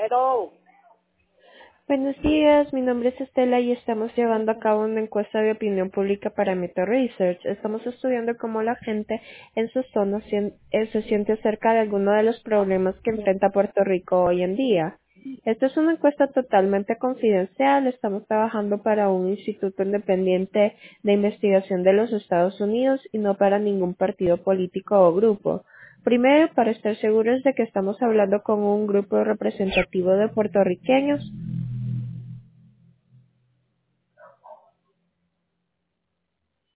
Hello. Buenos días, mi nombre es Estela y estamos llevando a cabo una encuesta de opinión pública para Meta Research. Estamos estudiando cómo la gente en su zona se siente acerca de algunos de los problemas que enfrenta Puerto Rico hoy en día. Esta es una encuesta totalmente confidencial. Estamos trabajando para un instituto independiente de investigación de los Estados Unidos y no para ningún partido político o grupo. Primero, para estar seguros de que estamos hablando con un grupo representativo de puertorriqueños,